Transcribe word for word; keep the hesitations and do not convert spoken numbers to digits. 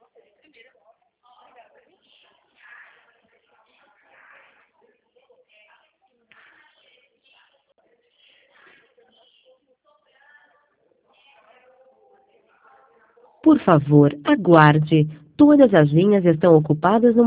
Por favor, aguarde. Todas as linhas estão ocupadas no